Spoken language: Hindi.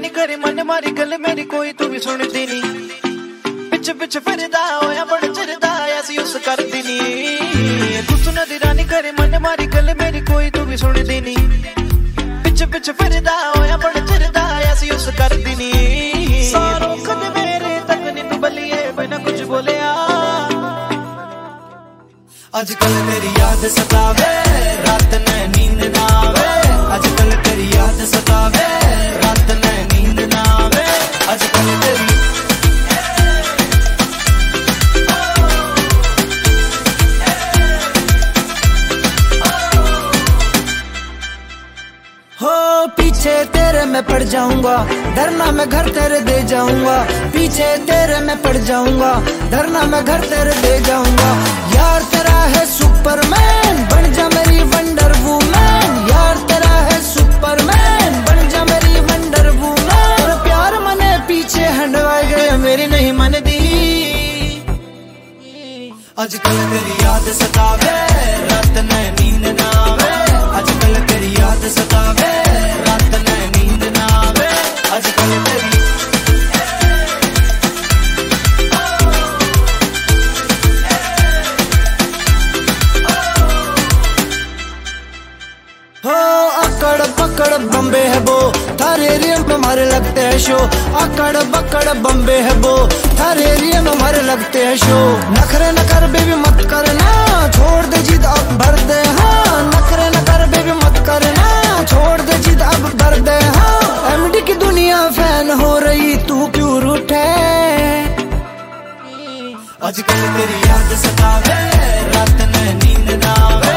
रानी करे मन मारी गल मेरी कोई तू भी सुनदी नी पिछ पिछ फिरदा होया बड़ चिरदा ऐसी उस करदी नी तू सुनदी रानी करे मन मारी गल मेरी कोई तू भी सुनदी नी पिछ पिछ फिरदा होया बड़ चिरदा ऐसी उस करदी नी सारों कद मेरे तक नी तू बलिए बिना कुछ बोलिया आजकल तेरी याद सतावे रात में नींद ना आवे आजकल तेरी याद सतावे रात में नींद ना आवे आजकल तेरी हो पीछे तेरे मैं पड़ जाऊंगा धरना मैं घर तेरे दे जाऊंगा पीछे तेरे मैं पड़ जाऊंगा धरना मैं घर तेरे दे जाऊंगा यार तेरा है सुपरमैन बन जा मेरी वंडर वूमैन यार तेरा है सुपरमैन बन जा मेरी वंडर वूमैन और प्यार मने पीछे हंडवाए गए मेरी नहीं मन दी आजकल तेरी याद सतावे रात में नींद ना आवे आजकल तेरी याद सतावे रात में नींद ना आवे आजकल तेरी हो अकड़ पकड़ बम्बे है वो थारे एरिया में हमारे लगते हैं शो अकड़ बकड़ बम्बे है वो थारे एरिया में हमारे लगते हैं शो नखरे न कर बेबी मत करना छोड़ दे जिद अब भर दे हाँ नखरे न कर बेबी मत करना छोड़ दे जिद अब भर दे हाँ एमडी की दुनिया फैन हो रही तू क्यों रूठे आजकल तेरी याद सतावे रात में नींद ना आवे